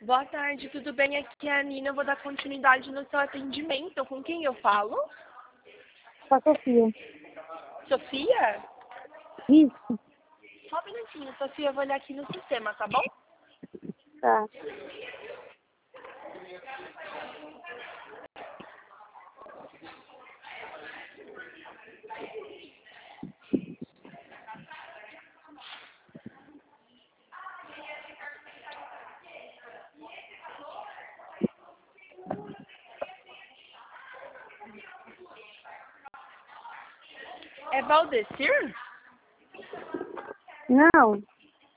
Boa tarde, tudo bem? Aqui é a Nina, eu vou dar continuidade no seu atendimento. Com quem eu falo? Com a Sofia. Sofia? Isso, Só um minutinho, Sofia, eu vou olhar aqui no sistema, tá bom? tá. É Valdecir? Não,